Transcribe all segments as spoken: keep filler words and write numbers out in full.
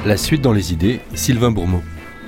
La suite dans les idées, Sylvain Bourmeau.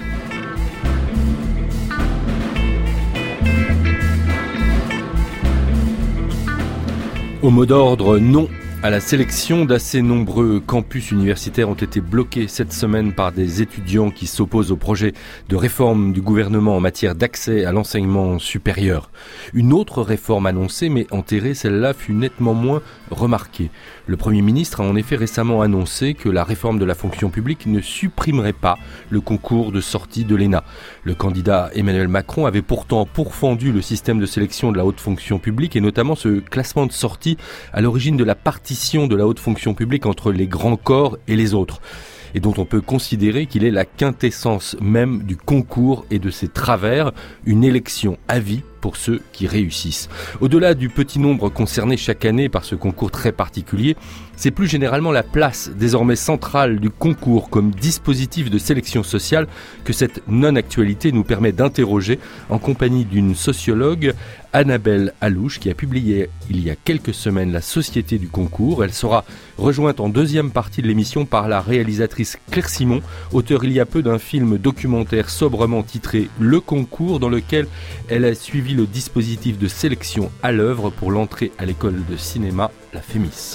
Au mot d'ordre, non à la sélection, d'assez nombreux campus universitaires ont été bloqués cette semaine par des étudiants qui s'opposent au projet de réforme du gouvernement en matière d'accès à l'enseignement supérieur. Une autre réforme annoncée, mais enterrée, celle-là fut nettement moins remarquée. Le Premier ministre a en effet récemment annoncé que la réforme de la fonction publique ne supprimerait pas le concours de sortie de l'E N A. Le candidat Emmanuel Macron avait pourtant pourfendu le système de sélection de la haute fonction publique et notamment ce classement de sortie à l'origine de la partie de la haute fonction publique entre les grands corps et les autres, et dont on peut considérer qu'il est la quintessence même du concours et de ses travers, une élection à vie pour ceux qui réussissent. Au-delà du petit nombre concernés chaque année par ce concours très particulier, c'est plus généralement la place désormais centrale du concours comme dispositif de sélection sociale que cette non-actualité nous permet d'interroger en compagnie d'une sociologue, Annabelle Allouche, qui a publié il y a quelques semaines La Société du concours. Elle sera rejointe en deuxième partie de l'émission par la réalisatrice Claire Simon, auteure il y a peu d'un film documentaire sobrement titré Le concours, dans lequel elle a suivi le dispositif de sélection à l'œuvre pour l'entrée à l'école de cinéma, la Fémis.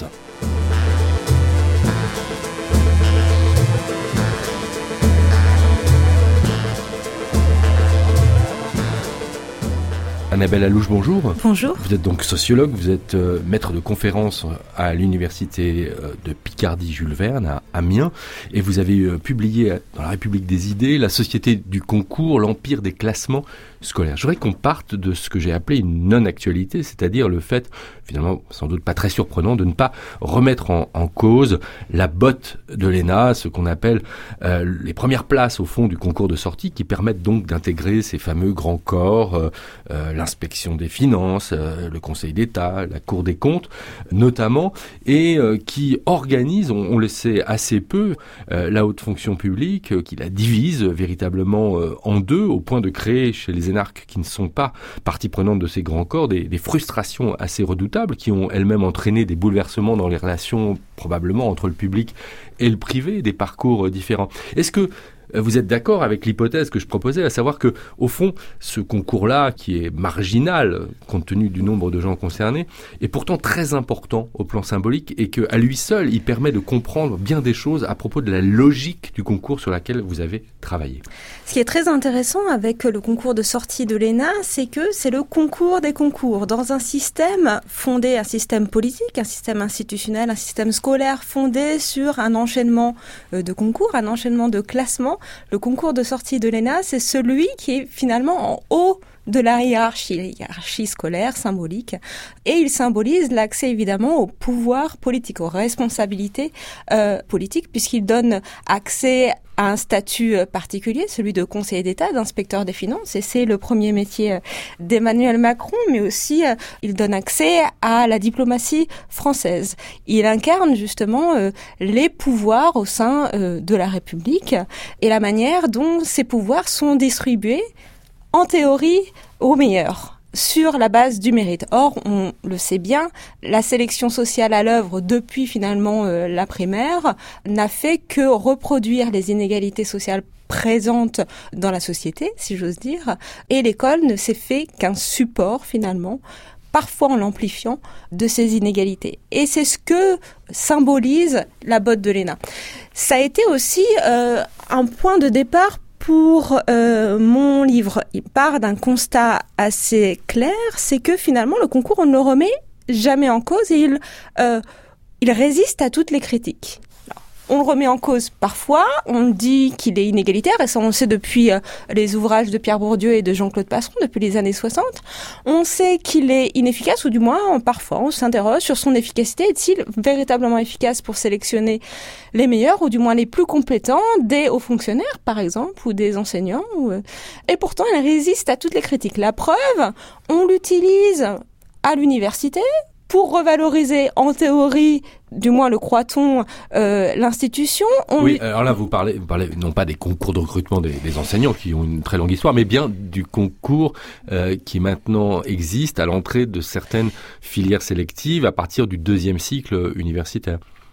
Annabelle Allouche, bonjour. Bonjour. Vous êtes donc sociologue, vous êtes euh, maître de conférences à l'université de Picardie Jules Verne à Amiens et vous avez euh, publié dans La République des idées, La Société du concours, l'empire des classements scolaires. Je voudrais qu'on parte de ce que j'ai appelé une non-actualité, c'est-à-dire le fait, finalement sans doute pas très surprenant, de ne pas remettre en, en cause la botte de l'E N A, ce qu'on appelle euh, les premières places au fond du concours de sortie qui permettent donc d'intégrer ces fameux grands corps, euh, euh, l'inspection des finances, euh, le Conseil d'État, la Cour des comptes notamment, et euh, qui organise, on, on le sait assez peu, euh, la haute fonction publique, euh, qui la divise véritablement euh, en deux, au point de créer chez les énarques qui ne sont pas partie prenante de ces grands corps des, des frustrations assez redoutables qui ont elles-mêmes entraîné des bouleversements dans les relations probablement entre le public et le privé, des parcours euh, différents. Est-ce que vous êtes d'accord avec l'hypothèse que je proposais, à savoir que, au fond, ce concours-là, qui est marginal, compte tenu du nombre de gens concernés, est pourtant très important au plan symbolique et qu'à lui seul, il permet de comprendre bien des choses à propos de la logique du concours sur laquelle vous avez travaillé. Ce qui est très intéressant avec le concours de sortie de l'E N A, c'est que c'est le concours des concours. Dans un système fondé, un système politique, un système institutionnel, un système scolaire fondé sur un enchaînement de concours, un enchaînement de classements, le concours de sortie de l'E N A, c'est celui qui est finalement en haut de la hiérarchie, la hiérarchie scolaire, symbolique. Et il symbolise l'accès évidemment au pouvoir politique, aux responsabilités euh, politiques, puisqu'il donne accès à un statut particulier, celui de conseiller d'État, d'inspecteur des finances, et c'est le premier métier d'Emmanuel Macron, mais aussi euh, il donne accès à la diplomatie française. Il incarne justement euh, les pouvoirs au sein euh, de la République et la manière dont ces pouvoirs sont distribués en théorie au meilleur, sur la base du mérite. Or, on le sait bien, la sélection sociale à l'œuvre depuis finalement euh, la primaire n'a fait que reproduire les inégalités sociales présentes dans la société, si j'ose dire, et l'école ne s'est fait qu'un support finalement, parfois en l'amplifiant, de ces inégalités. Et c'est ce que symbolise la botte de l'E N A. Ça a été aussi euh, un point de départ pour euh, mon livre. Il part d'un constat assez clair, c'est que finalement le concours, on ne le remet jamais en cause et il, euh, il résiste à toutes les critiques. Alors, on le remet en cause parfois, on dit qu'il est inégalitaire, et ça on le sait depuis euh, les ouvrages de Pierre Bourdieu et de Jean-Claude Passeron, depuis les années soixante. On sait qu'il est inefficace, ou du moins, on, parfois, on s'interroge sur son efficacité. Est-il véritablement efficace pour sélectionner les meilleurs, ou du moins les plus compétents, des hauts fonctionnaires, par exemple, ou des enseignants ou... Et pourtant, il résiste à toutes les critiques. La preuve, on l'utilise à l'université pour revaloriser, en théorie, du moins le croit-on, euh, l'institution. On oui, lui... alors là, vous parlez, vous parlez non pas des concours de recrutement des, des enseignants qui ont une très longue histoire, mais bien du concours euh, qui maintenant existe à l'entrée de certaines filières sélectives à partir du deuxième cycle universitaire.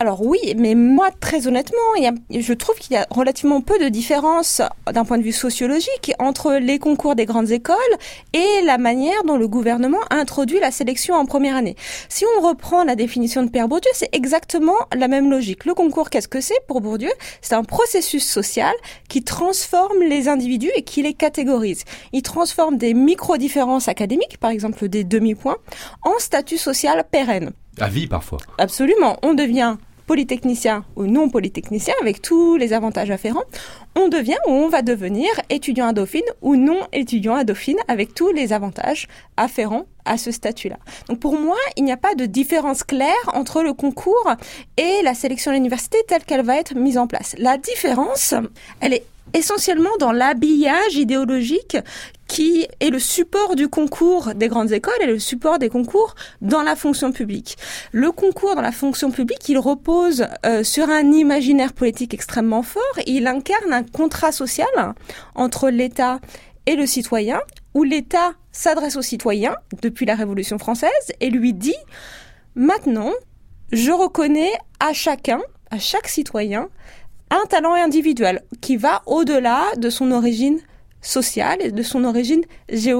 Alors oui, mais moi, très honnêtement, il y a, je trouve qu'il y a relativement peu de différence d'un point de vue sociologique entre les concours des grandes écoles et la manière dont le gouvernement a introduit la sélection en première année. Si on reprend la définition de Pierre Bourdieu, c'est exactement la même logique. Le concours, qu'est-ce que c'est pour Bourdieu ? C'est un processus social qui transforme les individus et qui les catégorise. Il transforme des micro-différences académiques, par exemple des demi-points, en statut social pérenne. À vie parfois. Absolument. On devient polytechnicien ou non polytechnicien avec tous les avantages afférents. On devient ou on va devenir étudiant à Dauphine ou non étudiant à Dauphine avec tous les avantages afférents à ce statut-là. Donc pour moi, il n'y a pas de différence claire entre le concours et la sélection à l'université telle qu'elle va être mise en place. La différence, elle est essentiellement dans l'habillage idéologique qui est le support du concours des grandes écoles et le support des concours dans la fonction publique. Le concours dans la fonction publique, il repose euh, sur un imaginaire politique extrêmement fort. Il incarne un contrat social entre l'État et le citoyen, où l'État s'adresse au citoyen depuis la Révolution française et lui dit « Maintenant, je reconnais à chacun, à chaque citoyen, un talent individuel qui va au-delà de son origine sociale et de son origine géographique. »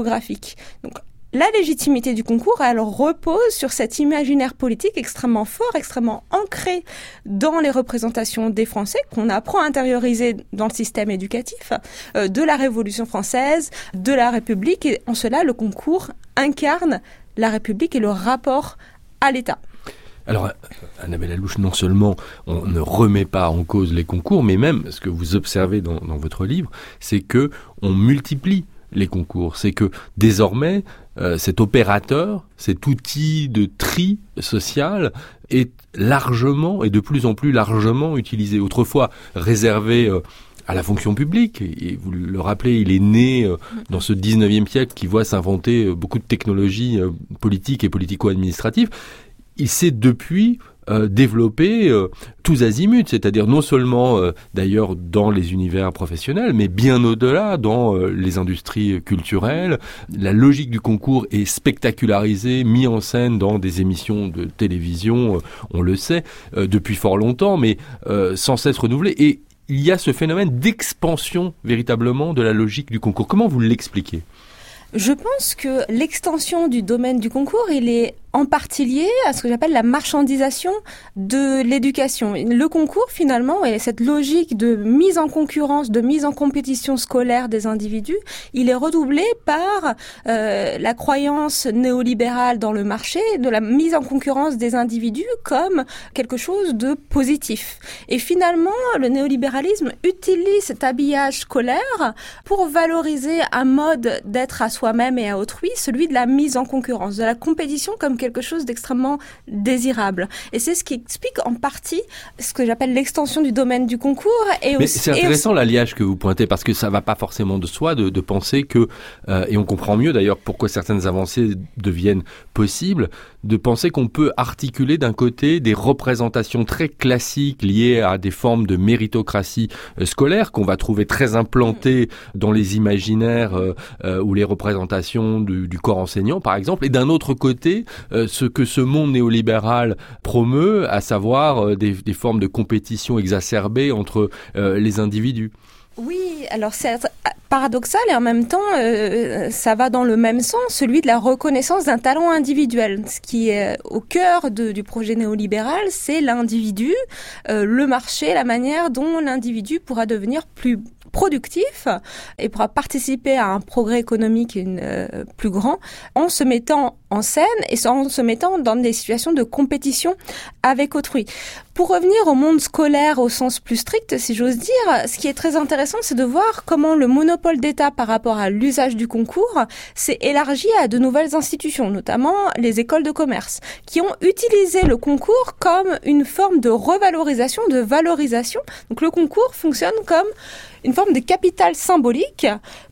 Donc, la légitimité du concours, elle repose sur cet imaginaire politique extrêmement fort, extrêmement ancré dans les représentations des Français, qu'on apprend à intérioriser dans le système éducatif, euh, de la Révolution française, de la République. Et en cela, le concours incarne la République et le rapport à l'État. Alors, Annabelle Allouche, non seulement on ne remet pas en cause les concours, mais même, ce que vous observez dans, dans votre livre, c'est que on multiplie les concours. C'est que désormais, euh, cet opérateur, cet outil de tri social est largement et de plus en plus largement utilisé. Autrefois réservé euh, à la fonction publique, et vous le rappelez, il est né euh, dans ce dix-neuvième siècle qui voit s'inventer euh, beaucoup de technologies euh, politiques et politico-administratives. Il s'est depuis euh, développé euh, tous azimuts, c'est-à-dire non seulement euh, d'ailleurs dans les univers professionnels, mais bien au-delà dans euh, les industries culturelles. La logique du concours est spectacularisée, mise en scène dans des émissions de télévision, euh, on le sait, euh, depuis fort longtemps, mais euh, sans cesse renouvelée. Et il y a ce phénomène d'expansion véritablement de la logique du concours. Comment vous l'expliquez ? Je pense que l'extension du domaine du concours, il est en partie lié à ce que j'appelle la marchandisation de l'éducation. Le concours, finalement, et cette logique de mise en concurrence, de mise en compétition scolaire des individus, il est redoublé par euh, la croyance néolibérale dans le marché, de la mise en concurrence des individus comme quelque chose de positif. Et finalement, le néolibéralisme utilise cet habillage scolaire pour valoriser un mode d'être à soi-même et à autrui, celui de la mise en concurrence, de la compétition comme quelque chose d'extrêmement désirable. Et c'est ce qui explique en partie ce que j'appelle l'extension du domaine du concours. Et Mais aussi, c'est intéressant aussi... l'alliage que vous pointez, parce que ça ne va pas forcément de soi de, de penser que, euh, et on comprend mieux d'ailleurs pourquoi certaines avancées deviennent possibles, de penser qu'on peut articuler d'un côté des représentations très classiques liées à des formes de méritocratie euh, scolaire qu'on va trouver très implantées dans les imaginaires euh, euh, ou les représentations du, du corps enseignant par exemple, et d'un autre côté euh, ce que ce monde néolibéral promeut, à savoir euh, des, des formes de compétition exacerbée entre euh, les individus. Oui, alors c'est paradoxal et en même temps, euh, ça va dans le même sens, celui de la reconnaissance d'un talent individuel. Ce qui est au cœur de, du projet néolibéral, c'est l'individu, euh, le marché, la manière dont l'individu pourra devenir plus productif et pourra participer à un progrès économique une, euh, plus grand en se mettant en scène et en se mettant dans des situations de compétition avec autrui. Pour revenir au monde scolaire au sens plus strict, si j'ose dire, ce qui est très intéressant, c'est de voir comment le monopole d'État par rapport à l'usage du concours s'est élargi à de nouvelles institutions, notamment les écoles de commerce, qui ont utilisé le concours comme une forme de revalorisation, de valorisation. Donc le concours fonctionne comme une forme de capital symbolique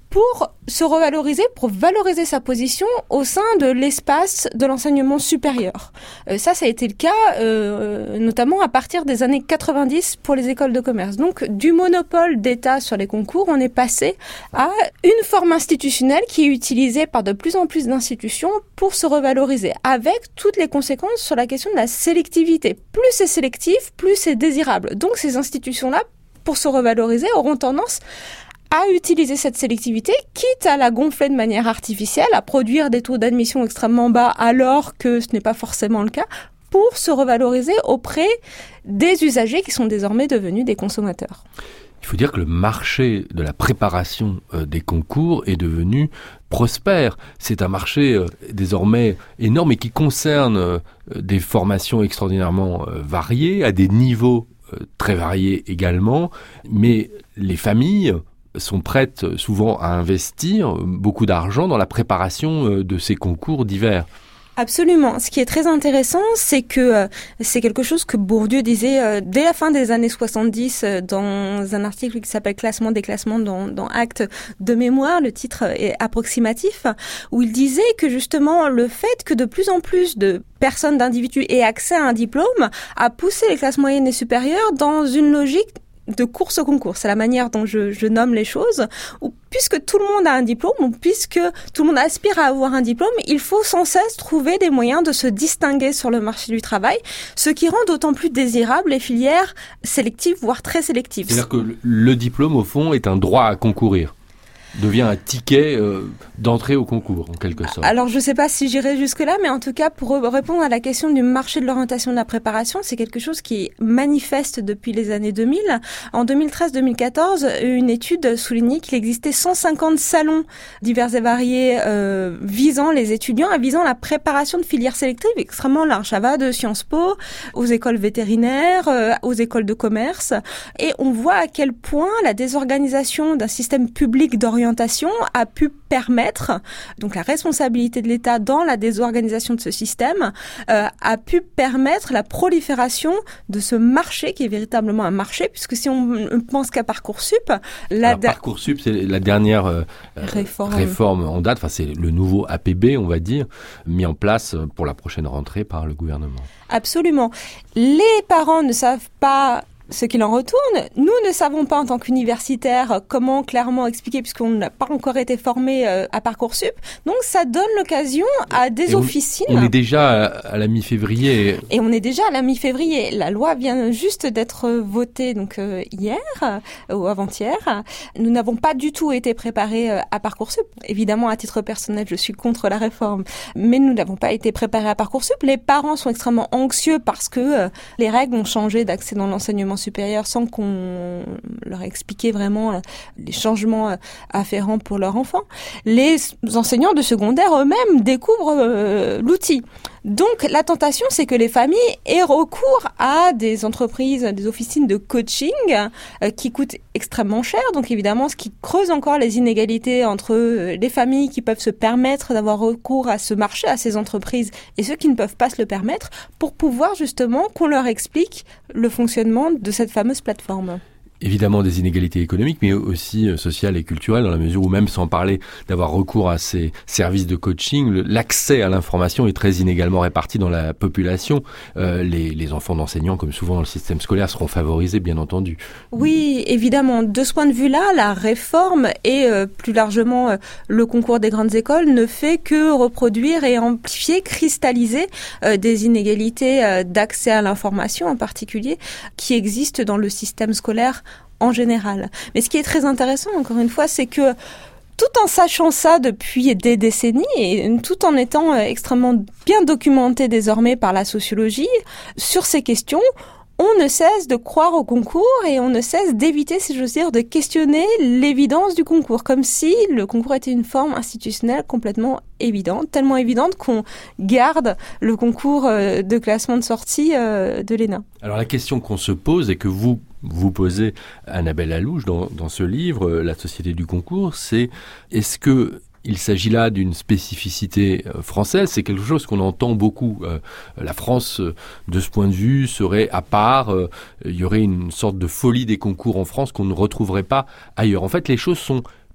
pour se revaloriser, pour valoriser sa position au sein de l'espace de l'enseignement supérieur. Euh, ça, ça a été le cas euh, notamment à partir des années quatre-vingt-dix pour les écoles de commerce. Donc, du monopole d'État sur les concours, on est passé à une forme institutionnelle qui est utilisée par de plus en plus d'institutions pour se revaloriser, avec toutes les conséquences sur la question de la sélectivité. Plus c'est sélectif, plus c'est désirable. Donc, ces institutions-là, pour se revaloriser, auront tendance à utiliser cette sélectivité, quitte à la gonfler de manière artificielle, à produire des taux d'admission extrêmement bas alors que ce n'est pas forcément le cas, pour se revaloriser auprès des usagers qui sont désormais devenus des consommateurs. Il faut dire que le marché de la préparation euh, des concours est devenu prospère. C'est un marché euh, désormais énorme et qui concerne euh, des formations extraordinairement euh, variées, à des niveaux euh, très variés également, mais les familles sont prêtes souvent à investir beaucoup d'argent dans la préparation de ces concours divers. Absolument. Ce qui est très intéressant, c'est que euh, c'est quelque chose que Bourdieu disait euh, dès la fin des années soixante-dix euh, dans un article qui s'appelle Classement des classements dans, dans Actes de mémoire. Le titre est approximatif, où il disait que justement le fait que de plus en plus de personnes, d'individus aient accès à un diplôme a poussé les classes moyennes et supérieures dans une logique de course au concours. C'est la manière dont je, je nomme les choses. Où, puisque tout le monde a un diplôme, ou puisque tout le monde aspire à avoir un diplôme, il faut sans cesse trouver des moyens de se distinguer sur le marché du travail, ce qui rend d'autant plus désirable les filières sélectives, voire très sélectives. C'est-à-dire que le diplôme, au fond, est un droit à concourir. Devient un ticket euh, d'entrée au concours, en quelque sorte. Alors, je ne sais pas si j'irai jusque-là, mais en tout cas, pour répondre à la question du marché de l'orientation de la préparation, c'est quelque chose qui est manifeste depuis les années deux mille. En deux mille treize deux mille quatorze, une étude soulignait qu'il existait cent cinquante salons divers et variés euh, visant les étudiants, visant la préparation de filières sélectives extrêmement larges. Ça va de Sciences Po aux écoles vétérinaires, euh, aux écoles de commerce. Et on voit à quel point la désorganisation d'un système public d'orientation a pu permettre, donc la responsabilité de l'État dans la désorganisation de ce système, euh, a pu permettre la prolifération de ce marché qui est véritablement un marché, puisque si on ne pense qu'à Parcoursup... La Alors, Parcoursup, c'est la dernière euh, réforme. réforme en date, enfin c'est le nouveau A P B, on va dire, mis en place pour la prochaine rentrée par le gouvernement. Absolument. Les parents ne savent pas ce qu'il en retourne. Nous ne savons pas en tant qu'universitaires comment clairement expliquer, puisqu'on n'a pas encore été formé euh, à Parcoursup. Donc ça donne l'occasion à des et on, officines. On est déjà à, à la mi-février. Et on est déjà à la mi-février. La loi vient juste d'être votée donc euh, hier euh, ou avant-hier. Nous n'avons pas du tout été préparés euh, à Parcoursup. Évidemment, à titre personnel, je suis contre la réforme, mais nous n'avons pas été préparés à Parcoursup. Les parents sont extrêmement anxieux parce que euh, les règles ont changé d'accès dans l'enseignement supérieur sans qu'on leur expliquait vraiment les changements afférents pour leur enfant. Les enseignants de secondaire eux-mêmes découvrent euh, l'outil. Donc la tentation, c'est que les familles aient recours à des entreprises, des officines de coaching euh, qui coûtent extrêmement cher. Donc évidemment, ce qui creuse encore les inégalités entre euh, les familles qui peuvent se permettre d'avoir recours à ce marché, à ces entreprises, et ceux qui ne peuvent pas se le permettre, pour pouvoir justement qu'on leur explique le fonctionnement de cette fameuse plateforme. Évidemment des inégalités économiques, mais aussi sociales et culturelles, dans la mesure où même sans parler d'avoir recours à ces services de coaching, l'accès à l'information est très inégalement réparti dans la population. Euh, les, les enfants d'enseignants, comme souvent dans le système scolaire, seront favorisés, bien entendu. Oui, évidemment. De ce point de vue-là, la réforme et euh, plus largement euh, le concours des grandes écoles ne fait que reproduire et amplifier, cristalliser euh, des inégalités euh, d'accès à l'information en particulier qui existent dans le système scolaire en général. Mais ce qui est très intéressant, encore une fois, c'est que tout en sachant ça depuis des décennies et tout en étant extrêmement bien documenté désormais par la sociologie sur ces questions, on ne cesse de croire au concours et on ne cesse d'éviter, si j'ose dire, de questionner l'évidence du concours, comme si le concours était une forme institutionnelle complètement évidente, tellement évidente qu'on garde le concours de classement de sortie de l'E N A. Alors la question qu'on se pose et que vous vous posez, Annabelle Allouche, dans, dans ce livre, La société du concours, c'est est-ce que il s'agit là d'une spécificité française, c'est quelque chose qu'on entend beaucoup. Euh, la France, de ce point de vue, serait à part, euh, il y aurait une sorte de folie des concours en France qu'on ne retrouverait pas ailleurs. En fait, les choses sont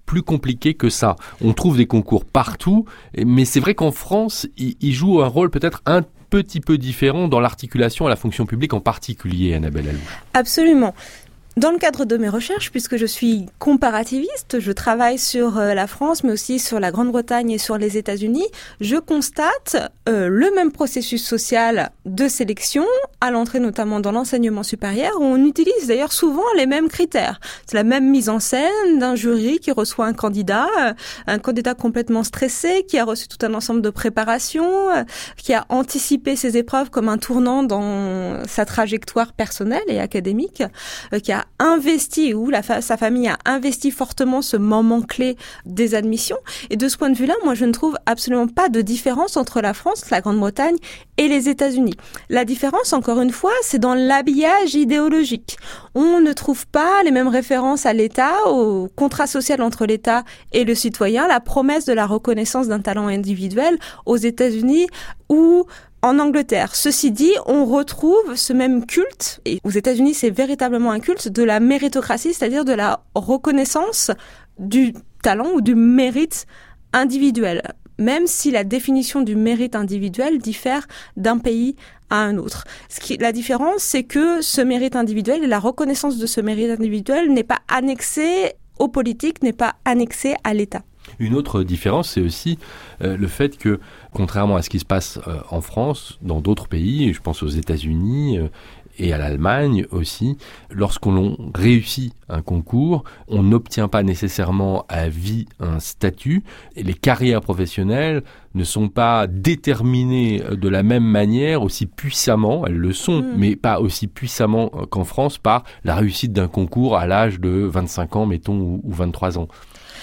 plus compliqué que ça. On trouve des concours partout, mais c'est vrai qu'en France, ils, ils jouent un rôle peut-être un petit peu différent dans l'articulation à la fonction publique en particulier, Annabelle Allouche. Absolument. Dans le cadre de mes recherches, puisque je suis comparativiste, je travaille sur euh, la France, mais aussi sur la Grande-Bretagne et sur les États-Unis, je constate euh, le même processus social de sélection, à l'entrée notamment dans l'enseignement supérieur, où on utilise d'ailleurs souvent les mêmes critères. C'est la même mise en scène d'un jury qui reçoit un candidat, euh, un candidat complètement stressé, qui a reçu tout un ensemble de préparations, euh, qui a anticipé ses épreuves comme un tournant dans sa trajectoire personnelle et académique, euh, qui a investi, ou la fa- sa famille a investi fortement ce moment clé des admissions. Et de ce point de vue-là, moi, je ne trouve absolument pas de différence entre la France, la Grande-Bretagne et les États-Unis. La différence, encore une fois, c'est dans l'habillage idéologique. On ne trouve pas les mêmes références à l'État, au contrat social entre l'État et le citoyen, la promesse de la reconnaissance d'un talent individuel aux États-Unis ou en Angleterre. Ceci dit, on retrouve ce même culte, et aux États-Unis, c'est véritablement un culte de la méritocratie, c'est-à-dire de la reconnaissance du talent ou du mérite individuel, même si la définition du mérite individuel diffère d'un pays à un autre. Ce qui, la différence, c'est que ce mérite individuel et la reconnaissance de ce mérite individuel n'est pas annexé aux politiques, n'est pas annexé à l'État. Une autre différence, c'est aussi euh, le fait que, contrairement à ce qui se passe euh, en France, dans d'autres pays, je pense aux États-Unis euh, et à l'Allemagne aussi, lorsqu'on réussit un concours, on n'obtient pas nécessairement à vie un statut, et les carrières professionnelles ne sont pas déterminées de la même manière, aussi puissamment, elles le sont, mmh. mais pas aussi puissamment qu'en France, par la réussite d'un concours à l'âge de vingt-cinq ans, mettons, ou, ou vingt-trois ans.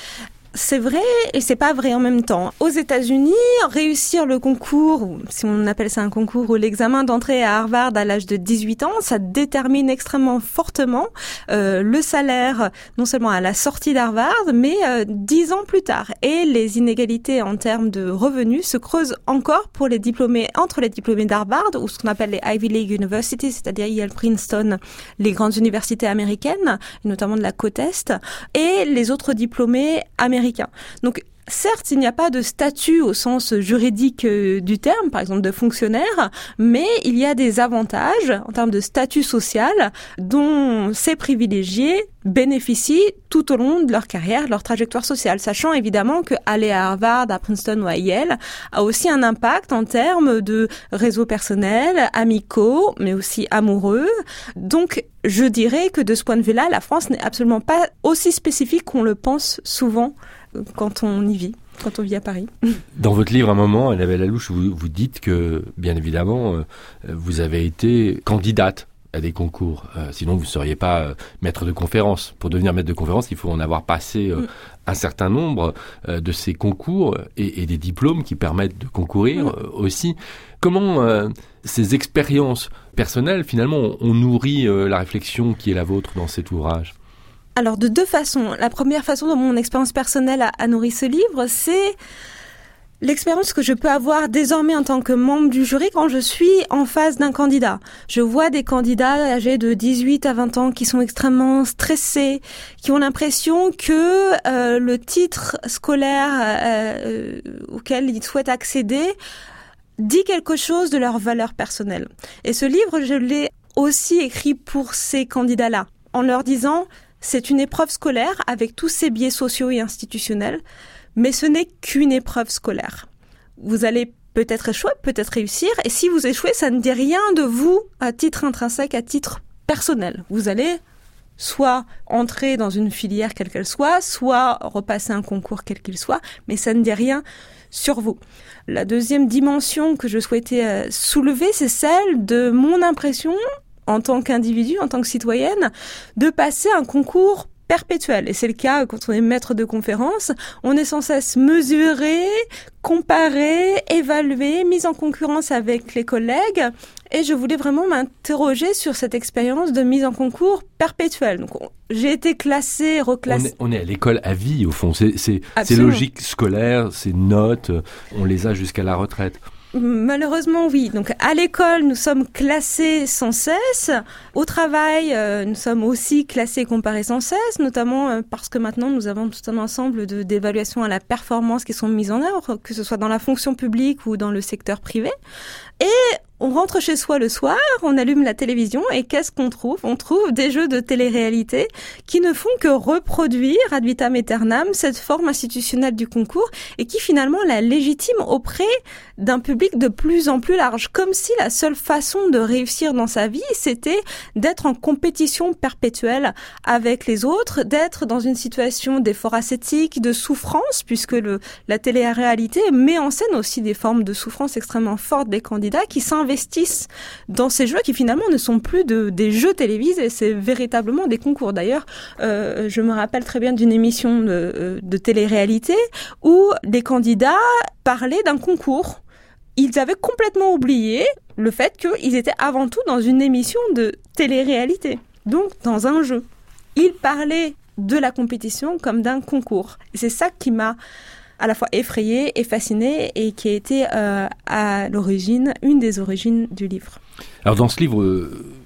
C'est vrai et c'est pas vrai en même temps. Aux États-Unis, réussir le concours, ou si on appelle ça un concours, ou l'examen d'entrée à Harvard à l'âge de dix-huit ans, ça détermine extrêmement fortement euh, le salaire, non seulement à la sortie d'Harvard, mais euh, dix ans plus tard. Et les inégalités en termes de revenus se creusent encore pour les diplômés, entre les diplômés d'Harvard, ou ce qu'on appelle les Ivy League Universities, c'est-à-dire Yale, Princeton, les grandes universités américaines, notamment de la côte Est, et les autres diplômés américains. Donc, certes, il n'y a pas de statut au sens juridique du terme, par exemple de fonctionnaire, mais il y a des avantages en termes de statut social dont ces privilégiés bénéficient tout au long de leur carrière, de leur trajectoire sociale, sachant évidemment que aller à Harvard, à Princeton ou à Yale a aussi un impact en termes de réseaux personnels, amicaux, mais aussi amoureux. Donc, je dirais que de ce point de vue-là, la France n'est absolument pas aussi spécifique qu'on le pense souvent quand on y vit, quand on vit à Paris. Dans votre livre, à un moment, Annabelle Allouche, vous, vous dites que, bien évidemment, euh, vous avez été candidate à des concours. Euh, sinon, vous ne seriez pas euh, maître de conférence. Pour devenir maître de conférence, il faut en avoir passé euh, mm. un certain nombre euh, de ces concours et, et des diplômes qui permettent de concourir mm. euh, aussi. Comment euh, ces expériences personnelles, finalement, ont, ont nourri euh, la réflexion qui est la vôtre dans cet ouvrage ? Alors, de deux façons. La première façon dont mon expérience personnelle a, a nourri ce livre, c'est l'expérience que je peux avoir désormais en tant que membre du jury quand je suis en face d'un candidat. Je vois des candidats âgés de dix-huit à vingt ans qui sont extrêmement stressés, qui ont l'impression que euh, le titre scolaire euh, auquel ils souhaitent accéder dit quelque chose de leur valeur personnelle. Et ce livre, je l'ai aussi écrit pour ces candidats-là, en leur disant: c'est une épreuve scolaire avec tous ses biais sociaux et institutionnels, mais ce n'est qu'une épreuve scolaire. Vous allez peut-être échouer, peut-être réussir, et si vous échouez, ça ne dit rien de vous à titre intrinsèque, à titre personnel. Vous allez soit entrer dans une filière quelle qu'elle soit, soit repasser un concours quel qu'il soit, mais ça ne dit rien sur vous. La deuxième dimension que je souhaitais soulever, c'est celle de mon impression en tant qu'individu, en tant que citoyenne, de passer un concours perpétuel. Et c'est le cas quand on est maître de conférence. On est sans cesse mesuré, comparé, évalué, mis en concurrence avec les collègues. Et je voulais vraiment m'interroger sur cette expérience de mise en concours perpétuelle. Donc, j'ai été classée, reclassée. On est, on est à l'école à vie, au fond. C'est, c'est, c'est logique scolaire, c'est notes, on les a jusqu'à la retraite. Malheureusement, oui. Donc, à l'école, nous sommes classés sans cesse. Au travail, euh, nous sommes aussi classés et comparés sans cesse, notamment euh, parce que maintenant, nous avons tout un ensemble de, d'évaluations à la performance qui sont mises en œuvre, que ce soit dans la fonction publique ou dans le secteur privé. Et on rentre chez soi le soir, on allume la télévision et qu'est-ce qu'on trouve ? On trouve des jeux de télé-réalité qui ne font que reproduire ad vitam aeternam cette forme institutionnelle du concours et qui finalement la légitime auprès d'un public de plus en plus large. Comme si la seule façon de réussir dans sa vie, c'était d'être en compétition perpétuelle avec les autres, d'être dans une situation d'effort ascétique, de souffrance, puisque le, la télé-réalité met en scène aussi des formes de souffrance extrêmement fortes des candidats qui s'investissent investissent dans ces jeux qui finalement ne sont plus de, des jeux télévisés, c'est véritablement des concours. D'ailleurs, euh, je me rappelle très bien d'une émission de, de télé-réalité où les candidats parlaient d'un concours. Ils avaient complètement oublié le fait qu'ils étaient avant tout dans une émission de télé-réalité, donc dans un jeu. Ils parlaient de la compétition comme d'un concours. Et c'est ça qui m'a à la fois effrayée et fascinée et qui a été euh, à l'origine, une des origines du livre. Alors dans ce livre,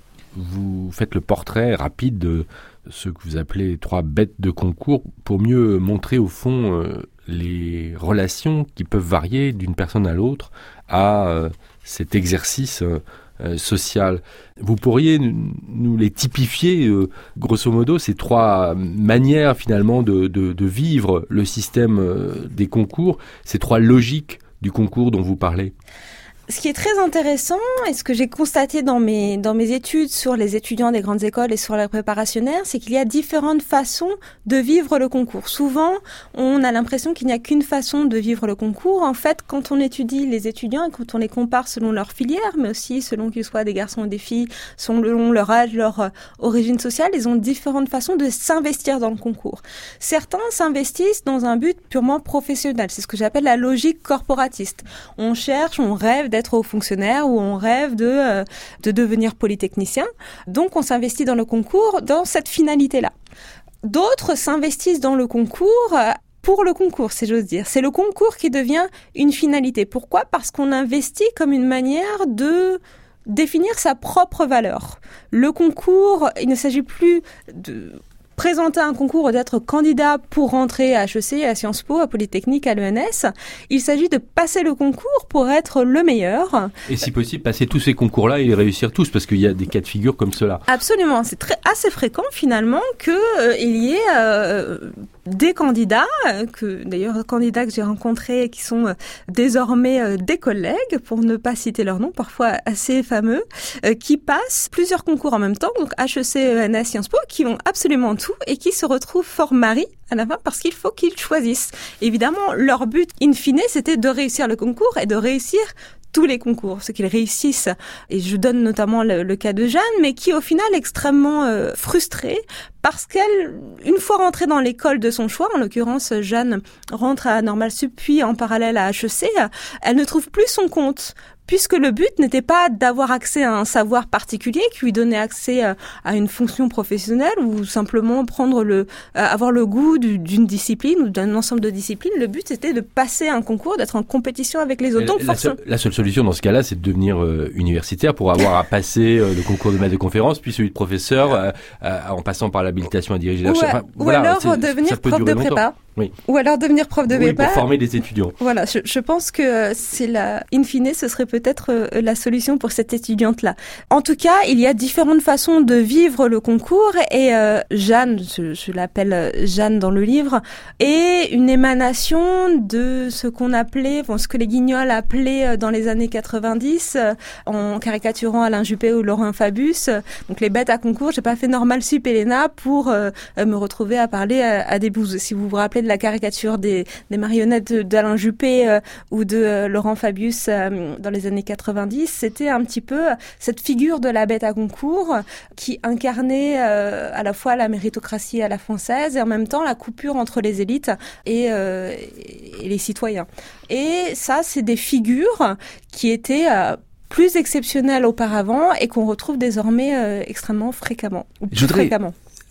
vous faites le portrait rapide de ce que vous appelez trois bêtes de concours pour mieux montrer au fond euh, les relations qui peuvent varier d'une personne à l'autre à euh, cet exercice euh, Euh, social. Vous pourriez nous les typifier, euh, grosso modo, ces trois manières finalement de, de, de vivre le système euh, des concours, ces trois logiques du concours dont vous parlez? Ce qui est très intéressant, et ce que j'ai constaté dans mes, dans mes études sur les étudiants des grandes écoles et sur les préparationnaires, c'est qu'il y a différentes façons de vivre le concours. Souvent, on a l'impression qu'il n'y a qu'une façon de vivre le concours. En fait, quand on étudie les étudiants et quand on les compare selon leur filière, mais aussi selon qu'ils soient des garçons ou des filles, selon leur âge, leur euh, origine sociale, ils ont différentes façons de s'investir dans le concours. Certains s'investissent dans un but purement professionnel. C'est ce que j'appelle la logique corporatiste. On cherche, on rêve d'être haut fonctionnaire ou on rêve de, euh, de devenir polytechnicien. Donc on s'investit dans le concours dans cette finalité-là. D'autres s'investissent dans le concours euh, pour le concours, si j'ose dire. C'est le concours qui devient une finalité. Pourquoi ? Parce qu'on investit comme une manière de définir sa propre valeur. Le concours, il ne s'agit plus de présenter un concours ou d'être candidat pour rentrer à H E C, à Sciences Po, à Polytechnique, à l'E N S. Il s'agit de passer le concours pour être le meilleur. Et si possible, passer tous ces concours-là et les réussir tous, parce qu'il y a des cas de figure comme cela. Absolument. C'est très, assez fréquent, finalement, qu'il euh, y ait euh, des candidats, euh, que d'ailleurs, candidats que j'ai rencontrés qui sont euh, désormais euh, des collègues, pour ne pas citer leur nom, parfois assez fameux, euh, qui passent plusieurs concours en même temps, donc H E C, E N S, Sciences Po, qui ont absolument tout et qui se retrouvent fort maris à la fin parce qu'il faut qu'ils choisissent. Évidemment, leur but in fine, c'était de réussir le concours et de réussir tous les concours, ce qu'ils réussissent. Et je donne notamment le, le cas de Jeanne, mais qui au final est extrêmement euh, frustrée parce qu'elle, une fois rentrée dans l'école de son choix, en l'occurrence Jeanne rentre à Normal Sup puis en parallèle à H E C, elle ne trouve plus son compte. Puisque le but n'était pas d'avoir accès à un savoir particulier qui lui donnait accès à une fonction professionnelle ou simplement prendre le, avoir le goût d'une discipline ou d'un ensemble de disciplines. Le but c'était de passer un concours, d'être en compétition avec les autres. Donc, la, seule, la seule solution dans ce cas-là, c'est de devenir euh, universitaire pour avoir à passer euh, le concours de maître de conférence, puis celui de professeur, euh, euh, en passant par l'habilitation à diriger la recherche. Enfin, ou voilà, alors devenir prof de prépa. Oui. Ou alors devenir prof de oui, prépa. Pour former des étudiants. Voilà, je, je pense que c'est la, in fine, ce serait peut-être euh, la solution pour cette étudiante-là. En tout cas, il y a différentes façons de vivre le concours et euh, Jeanne, je, je l'appelle Jeanne dans le livre, est une émanation de ce qu'on appelait, bon, ce que les Guignols appelaient dans les années quatre-vingt-dix, euh, en caricaturant Alain Juppé ou Laurent Fabius. Donc les bêtes à concours, j'ai pas fait Normal Sup et l'E N A pour euh, me retrouver à parler à, à des bouses. Si vous vous rappelez de la caricature des, des marionnettes d'Alain Juppé euh, ou de euh, Laurent Fabius euh, dans les années quatre-vingt-dix, c'était un petit peu cette figure de la bête à concours qui incarnait euh, à la fois la méritocratie à la française et en même temps la coupure entre les élites et, euh, et les citoyens. Et ça, c'est des figures qui étaient euh, plus exceptionnelles auparavant et qu'on retrouve désormais euh, extrêmement fréquemment. Ou plus Je voudrais... fréquemment.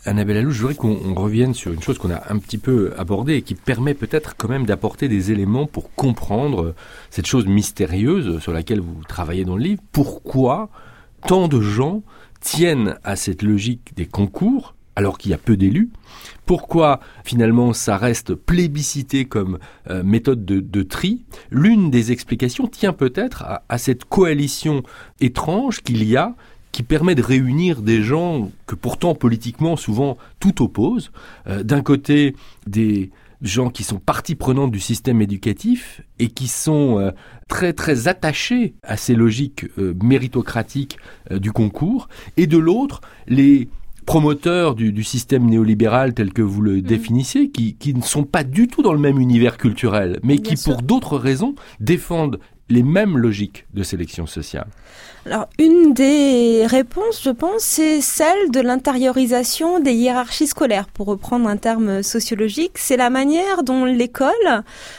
Annabelle Allouche, je voudrais qu'on on revienne sur une chose qu'on a un petit peu abordée et qui permet peut-être quand même d'apporter des éléments pour comprendre cette chose mystérieuse sur laquelle vous travaillez dans le livre. Pourquoi tant de gens tiennent à cette logique des concours alors qu'il y a peu d'élus? Pourquoi finalement ça reste plébiscité comme euh, méthode de, de tri? L'une des explications tient peut-être à, à cette coalition étrange qu'il y a, qui permet de réunir des gens que pourtant politiquement souvent tout oppose. Euh, d'un côté, des gens qui sont partie prenante du système éducatif et qui sont euh, très très attachés à ces logiques euh, méritocratiques euh, du concours, et de l'autre, les promoteurs du, du système néolibéral tel que vous le mmh. définissiez, qui, qui ne sont pas du tout dans le même univers culturel, mais Bien qui sûr. pour d'autres raisons défendent les mêmes logiques de sélection sociale. Alors, une des réponses, je pense, c'est celle de l'intériorisation des hiérarchies scolaires. Pour reprendre un terme sociologique, c'est la manière dont l'école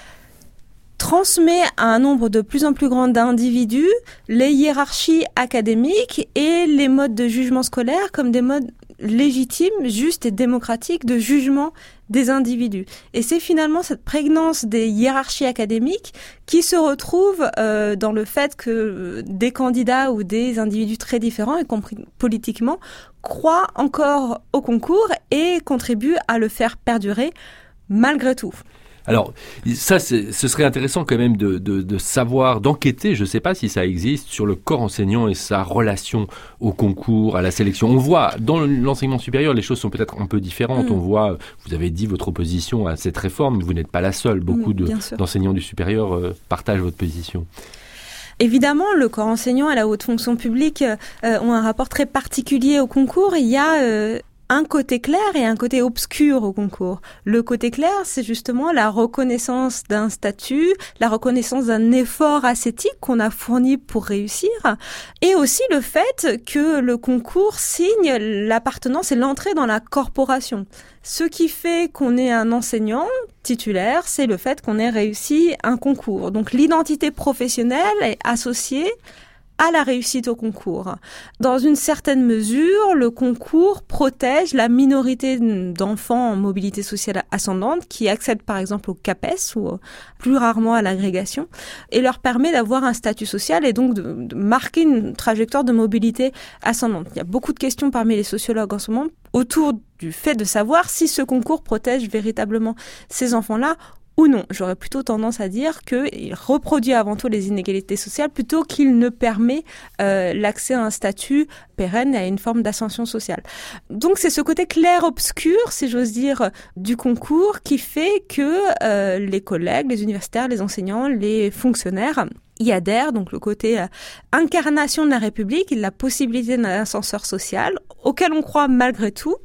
transmet à un nombre de plus en plus grand d'individus les hiérarchies académiques et les modes de jugement scolaire comme des modes légitimes, justes et démocratiques de jugement des individus. Et c'est finalement cette prégnance des hiérarchies académiques qui se retrouve euh, dans le fait que des candidats ou des individus très différents, y compris politiquement, croient encore au concours et contribuent à le faire perdurer malgré tout. Alors, ça, c'est, ce serait intéressant quand même de, de, de savoir, d'enquêter, je ne sais pas si ça existe, sur le corps enseignant et sa relation au concours, à la sélection. On voit, dans l'enseignement supérieur, les choses sont peut-être un peu différentes. Mmh. On voit, vous avez dit votre opposition à cette réforme, vous n'êtes pas la seule. Beaucoup mmh, de, d'enseignants du supérieur euh, partagent votre position. Évidemment, le corps enseignant et la haute fonction publique euh, ont un rapport très particulier au concours. Il y a... Euh un côté clair et un côté obscur au concours. Le côté clair, c'est justement la reconnaissance d'un statut, la reconnaissance d'un effort ascétique qu'on a fourni pour réussir, et aussi le fait que le concours signe l'appartenance et l'entrée dans la corporation. Ce qui fait qu'on est un enseignant titulaire, c'est le fait qu'on ait réussi un concours. Donc l'identité professionnelle est associée à la réussite au concours. Dans une certaine mesure, le concours protège la minorité d'enfants en mobilité sociale ascendante qui accèdent par exemple au CAPES ou plus rarement à l'agrégation et leur permet d'avoir un statut social et donc de, de marquer une trajectoire de mobilité ascendante. Il y a beaucoup de questions parmi les sociologues en ce moment autour du fait de savoir si ce concours protège véritablement ces enfants-là ou non. J'aurais plutôt tendance à dire qu'il reproduit avant tout les inégalités sociales plutôt qu'il ne permet euh, l'accès à un statut pérenne et à une forme d'ascension sociale. Donc c'est ce côté clair-obscur, si j'ose dire, du concours qui fait que euh, les collègues, les universitaires, les enseignants, les fonctionnaires y adhèrent, donc le côté euh, incarnation de la République, la possibilité d'un ascenseur social auquel on croit malgré tout.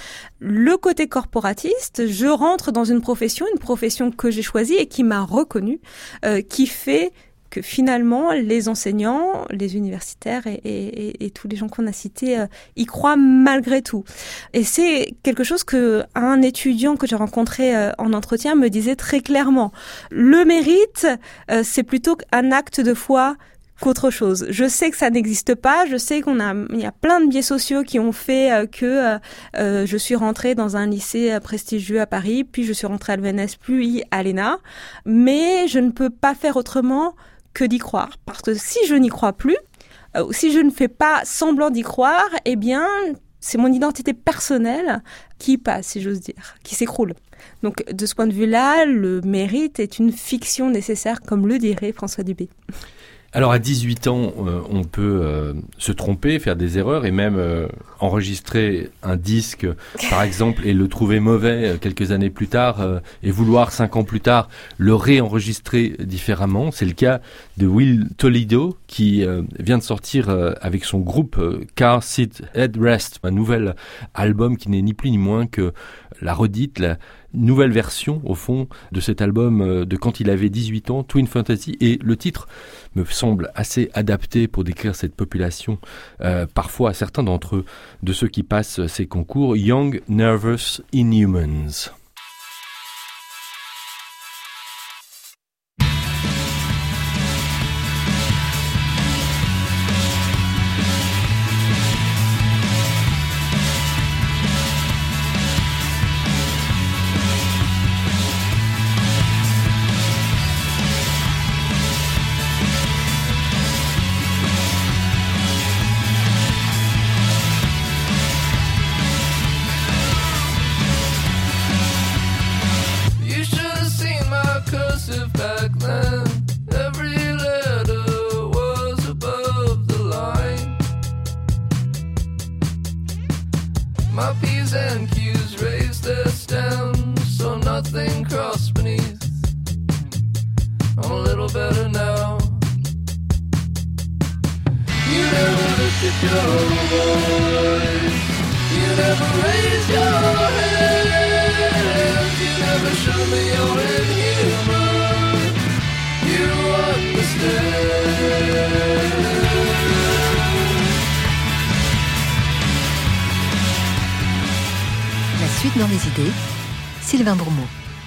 Le côté corporatiste, je rentre dans une profession, une profession que j'ai choisie et qui m'a reconnue, euh, qui fait que finalement les enseignants, les universitaires et, et, et tous les gens qu'on a cités euh, y croient malgré tout. Et c'est quelque chose que un étudiant que j'ai rencontré euh, en entretien me disait très clairement. Le mérite, euh, c'est plutôt un acte de foi qu'autre chose. Je sais que ça n'existe pas, je sais qu'on a, il y a plein de biais sociaux qui ont fait euh, que euh, je suis rentrée dans un lycée euh, prestigieux à Paris, puis je suis rentrée à l'E V N S, puis à l'E N A, mais je ne peux pas faire autrement que d'y croire. Parce que si je n'y crois plus, euh, si je ne fais pas semblant d'y croire, eh bien, c'est mon identité personnelle qui passe, si j'ose dire, qui s'écroule. Donc, de ce point de vue-là, le mérite est une fiction nécessaire, comme le dirait François Dubé. Alors à dix-huit ans, euh, on peut euh, se tromper, faire des erreurs et même euh, enregistrer un disque, par exemple, et le trouver mauvais euh, quelques années plus tard euh, et vouloir cinq ans plus tard le réenregistrer différemment. C'est le cas de Will Toledo qui euh, vient de sortir euh, avec son groupe euh, Car Seat Headrest, un nouvel album qui n'est ni plus ni moins que la redite, la nouvelle version au fond de cet album de quand il avait dix-huit ans, Twin Fantasy, et le titre me semble assez adapté pour décrire cette population, euh, parfois certains d'entre eux, de ceux qui passent ces concours, Young, Nervous Inhumans. at your voice. You never raise your hands. You never show me you're inhuman. You understand. La suite dans les idées, Sylvain Bourmeau.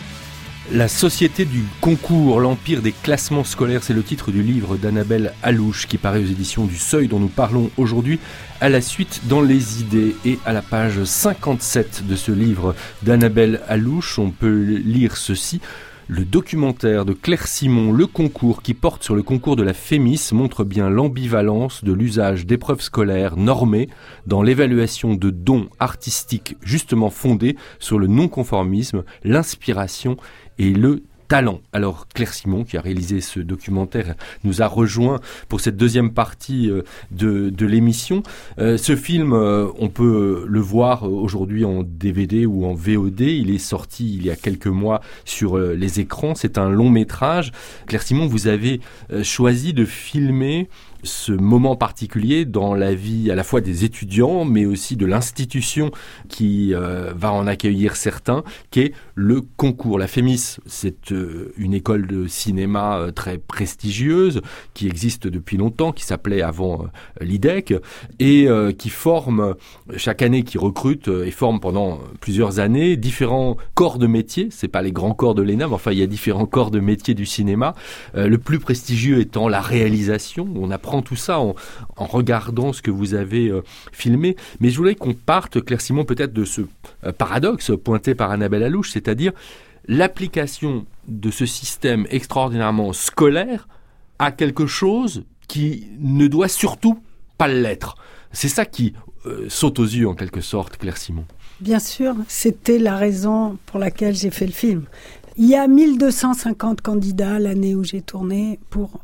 La société du concours, l'empire des classements scolaires, c'est le titre du livre d'Annabelle Allouche qui paraît aux éditions du Seuil dont nous parlons aujourd'hui à la suite dans les idées. Et à la page cinquante-sept de ce livre d'Annabelle Allouche, on peut lire ceci. Le documentaire de Claire Simon, Le concours, qui porte sur le concours de la Fémis, montre bien l'ambivalence de l'usage d'épreuves scolaires normées dans l'évaluation de dons artistiques justement fondés sur le non-conformisme, l'inspiration et le talent. Alors Claire Simon, qui a réalisé ce documentaire, nous a rejoint pour cette deuxième partie de, de l'émission. Euh, ce film, euh, on peut le voir aujourd'hui en D V D ou en V O D. Il est sorti il y a quelques mois sur euh, les écrans. C'est un long métrage. Claire Simon, vous avez euh, choisi de filmer ce moment particulier dans la vie à la fois des étudiants, mais aussi de l'institution qui euh, va en accueillir certains, qui est le concours. La Fémis, c'est euh, une école de cinéma euh, très prestigieuse, qui existe depuis longtemps, qui s'appelait avant euh, l'I D E C, et euh, qui forme, chaque année, qui recrute euh, et forme pendant plusieurs années différents corps de métier. C'est pas les grands corps de l'E N A, mais enfin, il y a différents corps de métier du cinéma. Euh, le plus prestigieux étant la réalisation. On apprend tout ça en, en regardant ce que vous avez euh, filmé. Mais je voulais qu'on parte, Claire Simon, peut-être de ce euh, paradoxe pointé par Annabelle Allouche, c'est-à-dire l'application de ce système extraordinairement scolaire à quelque chose qui ne doit surtout pas l'être. C'est ça qui euh, saute aux yeux, en quelque sorte, Claire Simon. Bien sûr, c'était la raison pour laquelle j'ai fait le film. Il y a mille deux cent cinquante candidats l'année où j'ai tourné pour...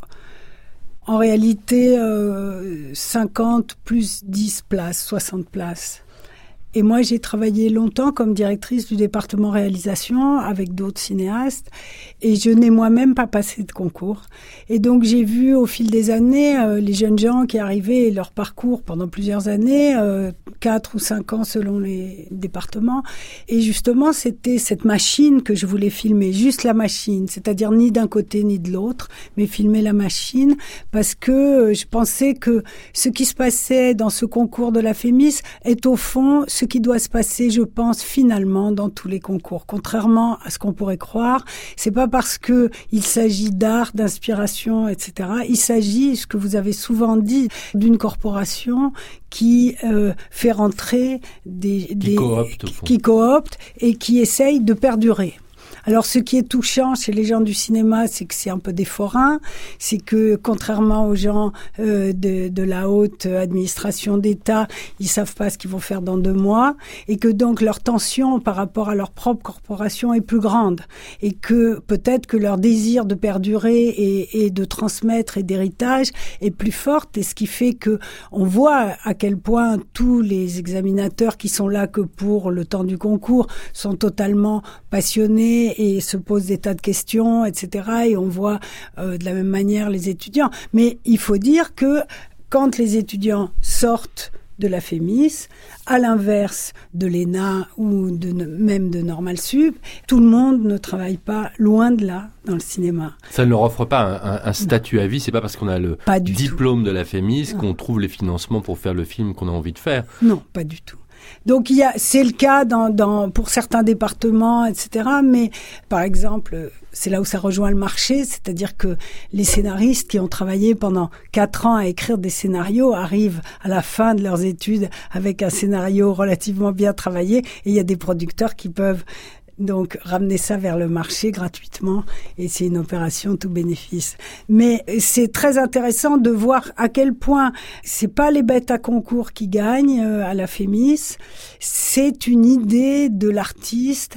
En réalité, euh, cinquante plus dix places, soixante places. Et moi, j'ai travaillé longtemps comme directrice du département réalisation avec d'autres cinéastes. Et je n'ai moi-même pas passé de concours. Et donc, j'ai vu au fil des années euh, les jeunes gens qui arrivaient et leur parcours pendant plusieurs années, euh, quatre ou cinq ans selon les départements. Et justement, c'était cette machine que je voulais filmer, juste la machine. C'est-à-dire ni d'un côté ni de l'autre, mais filmer la machine. Parce que je pensais que ce qui se passait dans ce concours de la Fémis est au fond ce qui doit se passer, je pense, finalement, dans tous les concours. Contrairement à ce qu'on pourrait croire, c'est pas parce que il s'agit d'art, d'inspiration, et cetera. Il s'agit, ce que vous avez souvent dit, d'une corporation qui euh, fait rentrer des... Qui des coopte, au fond. Qui coopte et qui essaye de perdurer. Alors, ce qui est touchant chez les gens du cinéma, c'est que c'est un peu des forains. C'est que, contrairement aux gens euh, de, de la haute administration d'État, ils savent pas ce qu'ils vont faire dans deux mois. Et que donc, leur tension par rapport à leur propre corporation est plus grande. Et que peut-être que leur désir de perdurer et, et de transmettre et d'héritage est plus forte. Et ce qui fait que on voit à quel point tous les examinateurs qui sont là que pour le temps du concours sont totalement passionnés et se posent des tas de questions, et cetera. Et on voit euh, de la même manière les étudiants. Mais il faut dire que quand les étudiants sortent de la Fémis, à l'inverse de l'E N A ou de, même de Normal Sup, tout le monde ne travaille pas loin de là dans le cinéma. Ça ne leur offre pas un, un, un statut à vie, c'est pas parce qu'on a le diplôme tout. de la Fémis qu'on trouve les financements pour faire le film qu'on a envie de faire. Non, pas du tout. Donc il y a, c'est le cas dans, dans, pour certains départements, et cetera. Mais par exemple, c'est là où ça rejoint le marché, c'est-à-dire que les scénaristes qui ont travaillé pendant quatre ans à écrire des scénarios arrivent à la fin de leurs études avec un scénario relativement bien travaillé, et il y a des producteurs qui peuvent donc ramener ça vers le marché gratuitement, et c'est une opération tout bénéfice. Mais c'est très intéressant de voir à quel point c'est pas les bêtes à concours qui gagnent euh, à la Fémis, c'est une idée de l'artiste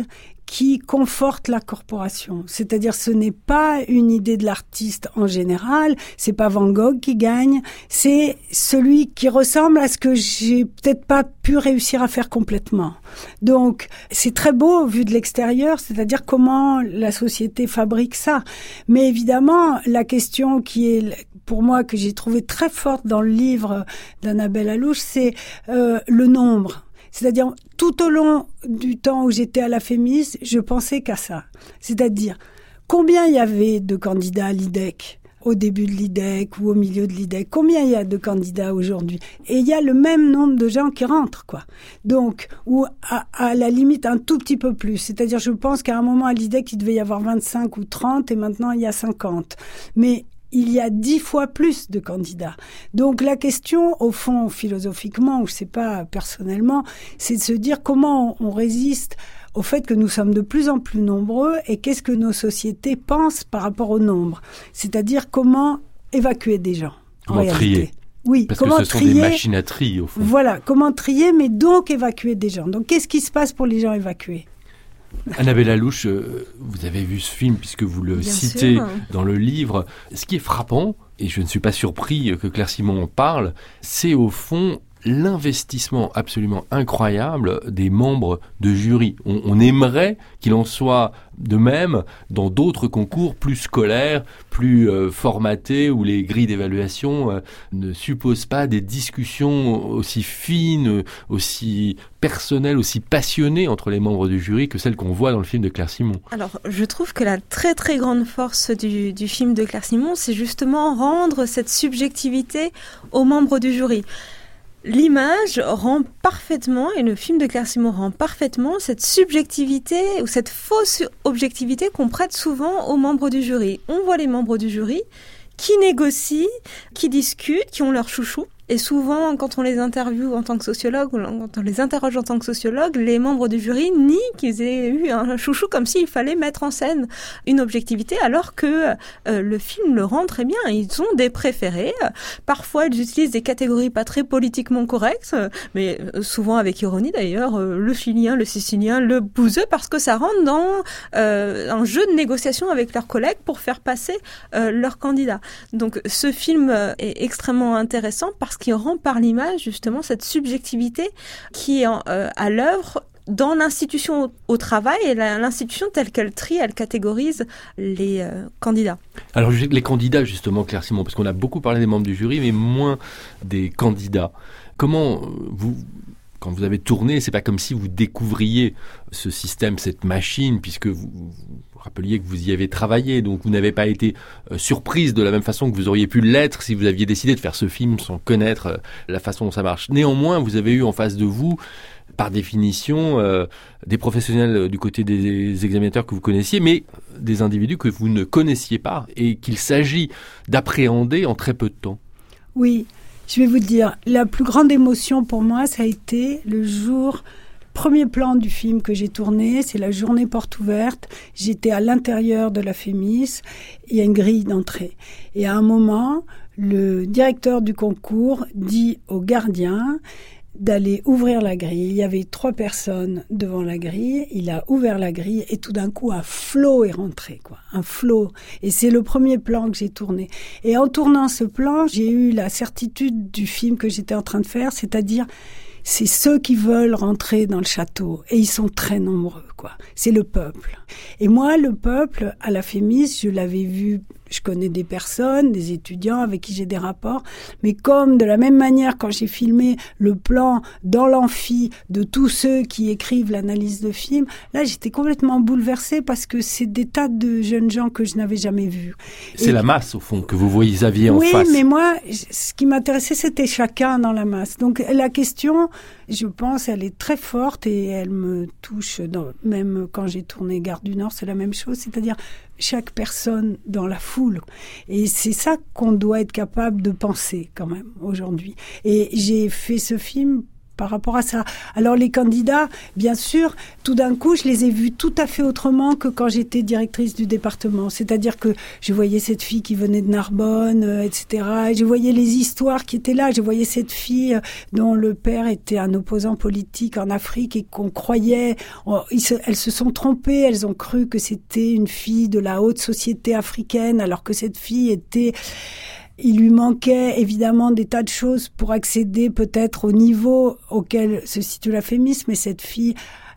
qui conforte la corporation. C'est-à-dire, ce n'est pas une idée de l'artiste en général, c'est pas Van Gogh qui gagne, c'est celui qui ressemble à ce que j'ai peut-être pas pu réussir à faire complètement. Donc, c'est très beau vu de l'extérieur, c'est-à-dire comment la société fabrique ça. Mais évidemment, la question qui est, pour moi, que j'ai trouvée très forte dans le livre d'Annabelle Allouche, c'est euh, le nombre. C'est-à-dire, tout au long du temps où j'étais à la Fémis, je pensais qu'à ça. C'est-à-dire, combien il y avait de candidats à l'I D E C au début de l'I D E C ou au milieu de l'I D E C? Combien il y a de candidats aujourd'hui? Et il y a le même nombre de gens qui rentrent, quoi. Donc, ou à, à la limite un tout petit peu plus. C'est-à-dire, je pense qu'à un moment à l'I D E C, il devait y avoir vingt-cinq ou trente et maintenant il y a cinquante. Mais il y a dix fois plus de candidats. Donc la question, au fond, philosophiquement, ou je sais pas, personnellement, c'est de se dire comment on résiste au fait que nous sommes de plus en plus nombreux et qu'est-ce que nos sociétés pensent par rapport au nombre. C'est-à-dire comment évacuer des gens. Comment trier. Oui, parce comment que ce sont trier, des machines à tri, au fond. Voilà, comment trier, mais donc évacuer des gens. Donc qu'est-ce qui se passe pour les gens évacués ? Annabelle Allouche, vous avez vu ce film puisque vous le Bien citez sûr. dans le livre. Ce qui est frappant, et je ne suis pas surpris que Claire Simon en parle, c'est au fond l'investissement absolument incroyable des membres de jury. On, on aimerait qu'il en soit de même dans d'autres concours plus scolaires, plus euh, formatés, où les grilles d'évaluation euh, ne supposent pas des discussions aussi fines, aussi personnelles, aussi passionnées entre les membres du jury que celles qu'on voit dans le film de Claire Simon. Alors, je trouve que la très très grande force du, du film de Claire Simon, c'est justement rendre cette subjectivité aux membres du jury. L'image rend parfaitement, et le film de Claire Simon rend parfaitement, cette subjectivité ou cette fausse objectivité qu'on prête souvent aux membres du jury. On voit les membres du jury qui négocient, qui discutent, qui ont leur chouchou. Et souvent, quand on les interviewe en tant que sociologue, ou quand on les interroge en tant que sociologue, les membres du jury nient qu'ils aient eu un chouchou, comme s'il fallait mettre en scène une objectivité, alors que euh, le film le rend très bien. Ils ont des préférés. Parfois, ils utilisent des catégories pas très politiquement correctes, mais souvent avec ironie d'ailleurs, euh, le filien, le sicilien, le bouseux, parce que ça rentre dans euh, un jeu de négociation avec leurs collègues pour faire passer euh, leurs candidats. Donc, ce film est extrêmement intéressant parce qui rend par l'image justement cette subjectivité qui est euh, à l'œuvre dans l'institution au, au travail et la, l'institution telle qu'elle trie, elle catégorise les euh, candidats. Alors les candidats justement, Claire Simon, parce qu'on a beaucoup parlé des membres du jury, mais moins des candidats. Comment vous... Quand vous avez tourné, c'est pas comme si vous découvriez ce système, cette machine, puisque vous, vous rappeliez que vous y avez travaillé, donc vous n'avez pas été euh, surprise de la même façon que vous auriez pu l'être si vous aviez décidé de faire ce film sans connaître euh, la façon dont ça marche. Néanmoins, vous avez eu en face de vous, par définition, euh, des professionnels du côté des examinateurs que vous connaissiez, mais des individus que vous ne connaissiez pas et qu'il s'agit d'appréhender en très peu de temps. Oui. Je vais vous dire, la plus grande émotion pour moi, ça a été le jour, premier plan du film que j'ai tourné, c'est la journée porte ouverte. J'étais à l'intérieur de la Fémis, il y a une grille d'entrée. Et à un moment, le directeur du concours dit au gardien d'aller ouvrir la grille. Il y avait trois personnes devant la grille. Il a ouvert la grille et tout d'un coup, un flot est rentré, quoi. Un flot. Et c'est le premier plan que j'ai tourné. Et en tournant ce plan, j'ai eu la certitude du film que j'étais en train de faire, c'est-à-dire c'est ceux qui veulent rentrer dans le château. Et ils sont très nombreux, quoi. C'est le peuple. Et moi, le peuple, à la Fémis, je l'avais vu, je connais des personnes, des étudiants avec qui j'ai des rapports, mais comme de la même manière, quand j'ai filmé le plan dans l'amphi de tous ceux qui écrivent l'analyse de film, là, j'étais complètement bouleversée parce que c'est des tas de jeunes gens que je n'avais jamais vus. C'est Et la masse, au fond, que vous voyez, aviez en oui, face. Oui, mais moi, ce qui m'intéressait, c'était chacun dans la masse. Donc, la question, je pense, elle est très forte et elle me touche, dans, même quand j'ai tourné Gare du Nord, c'est la même chose, c'est-à-dire chaque personne dans la foule. Et c'est ça qu'on doit être capable de penser quand même aujourd'hui. Et j'ai fait ce film par rapport à ça. Alors les candidats, bien sûr, tout d'un coup, je les ai vus tout à fait autrement que quand j'étais directrice du département. C'est-à-dire que je voyais cette fille qui venait de Narbonne, euh, et cetera. Et je voyais les histoires qui étaient là. Je voyais cette fille dont le père était un opposant politique en Afrique et qu'on croyait... Oh, ils se, elles se sont trompées. Elles ont cru que c'était une fille de la haute société africaine, alors que cette fille était... Il lui manquait évidemment des tas de choses pour accéder peut-être au niveau auquel se situe la féminisme, mais cette fille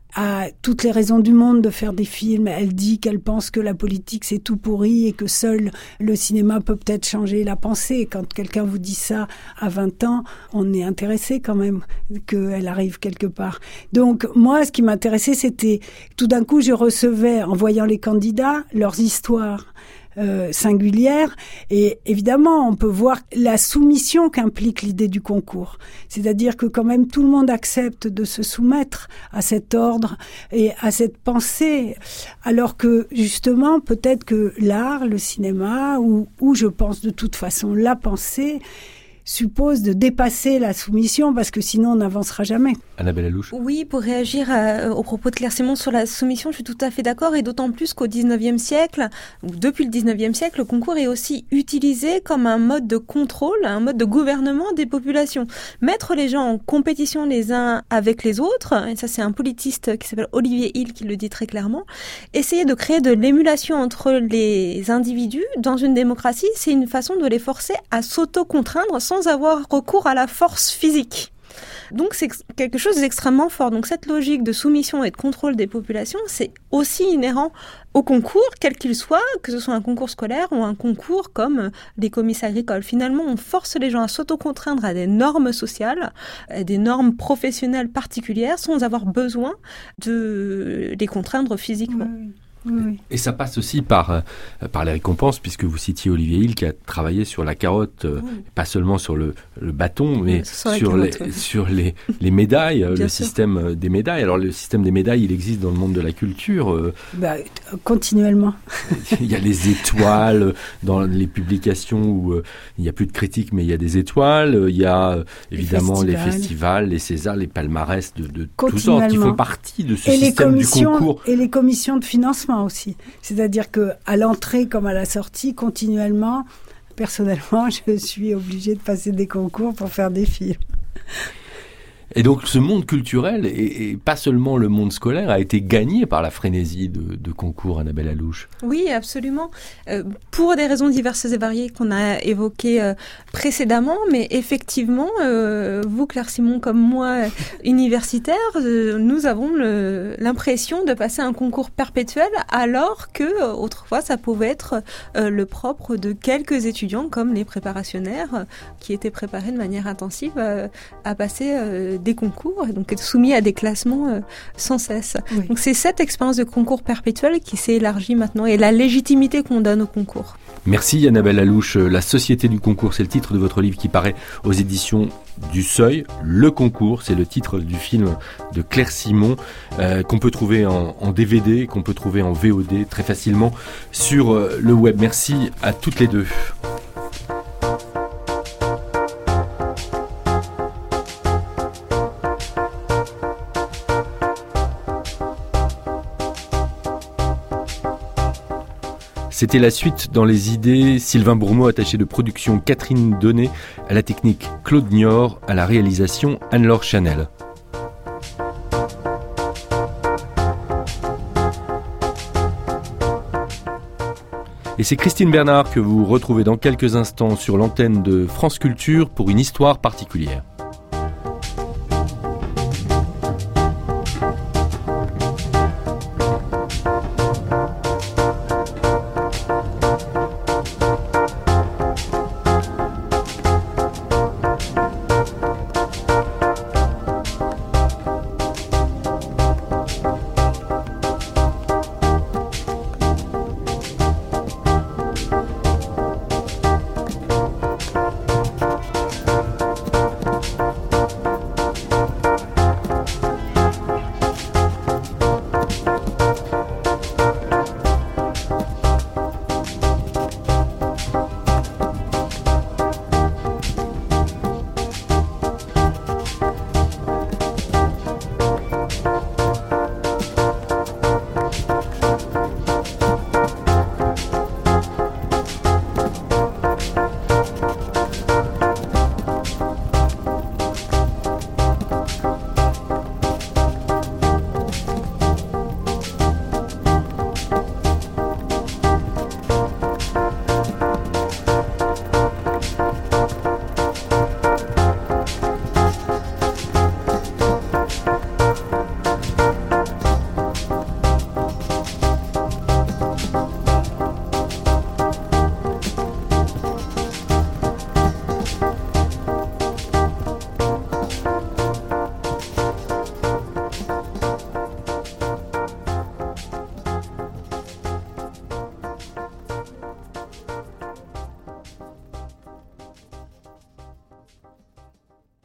a toutes les raisons du monde de faire des films. Elle dit qu'elle pense que la politique c'est tout pourri et que seul le cinéma peut peut-être changer la pensée. Quand quelqu'un vous dit ça à vingt ans, on est intéressé quand même qu'elle arrive quelque part. Donc moi, ce qui m'intéressait, c'était tout d'un coup, je recevais en voyant les candidats leurs histoires Euh, singulière, et évidemment on peut voir la soumission qu'implique l'idée du concours, c'est-à-dire que quand même tout le monde accepte de se soumettre à cet ordre et à cette pensée, alors que justement peut-être que l'art, le cinéma ou, ou je pense de toute façon la pensée suppose de dépasser la soumission, parce que sinon on n'avancera jamais. Annabelle Alouche. Oui, pour réagir à, au propos de Claire Simon sur la soumission, je suis tout à fait d'accord, et d'autant plus qu'au dix-neuvième siècle, ou depuis le dix-neuvième siècle, le concours est aussi utilisé comme un mode de contrôle, un mode de gouvernement des populations. Mettre les gens en compétition les uns avec les autres, et ça c'est un politiste qui s'appelle Olivier Hill qui le dit très clairement, essayer de créer de l'émulation entre les individus dans une démocratie, c'est une façon de les forcer à s'auto-contraindre sans avoir recours à la force physique. Donc c'est quelque chose d'extrêmement fort. Donc cette logique de soumission et de contrôle des populations, c'est aussi inhérent au concours, quel qu'il soit, que ce soit un concours scolaire ou un concours comme les comices agricoles. Finalement, on force les gens à s'auto-contraindre à des normes sociales, à des normes professionnelles particulières, sans avoir besoin de les contraindre physiquement. Oui. Oui. Et ça passe aussi par, euh, par les récompenses, puisque vous citiez Olivier Hill qui a travaillé sur la carotte, euh, oui. pas seulement sur le, le bâton, mais sur, sur, carotte, les, oui. sur les, les médailles, le sûr. système des médailles. Alors le système des médailles, il existe dans le monde de la culture. Euh, bah, continuellement. Il y a les étoiles dans les publications où euh, il n'y a plus de critiques, mais il y a des étoiles. Il y a euh, évidemment les festivals. les festivals, les Césars, les palmarès de, de toutes sortes qui font partie de ce et système du concours. Et les commissions de financement aussi. C'est-à-dire que à l'entrée comme à la sortie, continuellement, personnellement, je suis obligée de passer des concours pour faire des films. Et donc ce monde culturel, et, et pas seulement le monde scolaire, a été gagné par la frénésie de, de concours, Annabelle Alouche. Oui, absolument. Euh, pour des raisons diverses et variées qu'on a évoquées euh, précédemment, mais effectivement, euh, vous, Claire Simon, comme moi, euh, universitaire, euh, nous avons le, l'impression de passer un concours perpétuel, alors que euh, autrefois, ça pouvait être euh, le propre de quelques étudiants, comme les préparationnaires, euh, qui étaient préparés de manière intensive euh, à passer euh, des concours, et donc être soumis à des classements euh, sans cesse. Oui. Donc c'est cette expérience de concours perpétuel qui s'est élargie maintenant, et la légitimité qu'on donne au concours. Merci Annabelle Alouche. La Société du concours, c'est le titre de votre livre qui paraît aux éditions du Seuil. Le concours, c'est le titre du film de Claire Simon, euh, qu'on peut trouver en, en D V D, qu'on peut trouver en V O D très facilement sur euh, le web. Merci à toutes les deux. C'était la suite dans les idées. Sylvain Bourmeau, attaché de production Catherine Donnet, à la technique Claude Niort, à la réalisation Anne-Laure Chanel. Et c'est Christine Bernard que vous retrouvez dans quelques instants sur l'antenne de France Culture pour une histoire particulière.